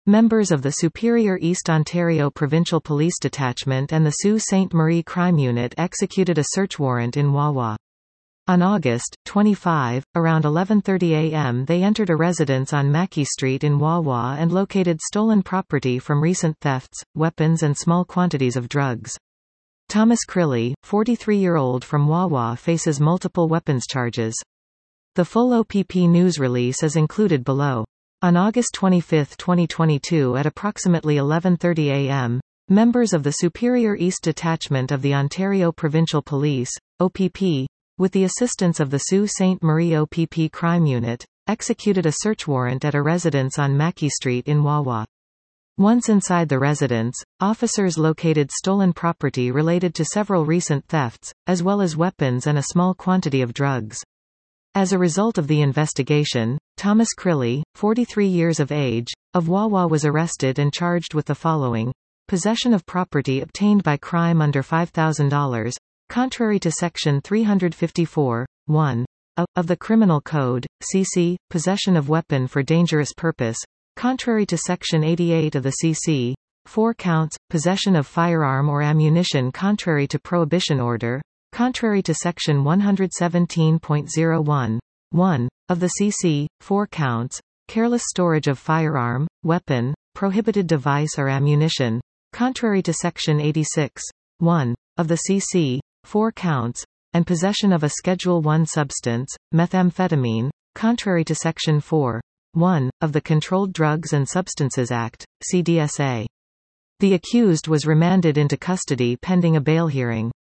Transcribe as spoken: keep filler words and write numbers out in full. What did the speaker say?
members of the Superior East Ontario Provincial Police Detachment and the Sault Ste. Marie Crime Unit executed a search warrant in Wawa. On August twenty-fifth, around eleven thirty a m they entered a residence on Mackey Street in Wawa and located stolen property from recent thefts, weapons and small quantities of drugs. Thomas Crilly, forty-three-year-old from Wawa, faces multiple weapons charges. The full O P P news release is included below. On August twenty-fifth twenty twenty-two at approximately eleven thirty a m, members of the Superior East Detachment of the Ontario Provincial Police, O P P, with the assistance of the Sault Ste. Marie O P P Crime Unit, executed a search warrant at a residence on Mackey Street in Wawa. Once inside the residence, officers located stolen property related to several recent thefts, as well as weapons and a small quantity of drugs. As a result of the investigation, Thomas Crilly, forty-three years of age, of Wawa was arrested and charged with the following: possession of property obtained by crime under five thousand dollars, contrary to Section three fifty-four, one A, of the Criminal Code, C C, possession of weapon for dangerous purpose, contrary to Section eighty-eight of the C C, four counts, possession of firearm or ammunition contrary to Prohibition Order, contrary to Section one seventeen point oh one, one of the C C, four counts, careless storage of firearm, weapon, prohibited device or ammunition, contrary to Section eighty-six, one of the C C, four counts, and possession of a Schedule one substance, methamphetamine, contrary to Section four, one of the Controlled Drugs and Substances Act, C D S A. The accused was remanded into custody pending a bail hearing.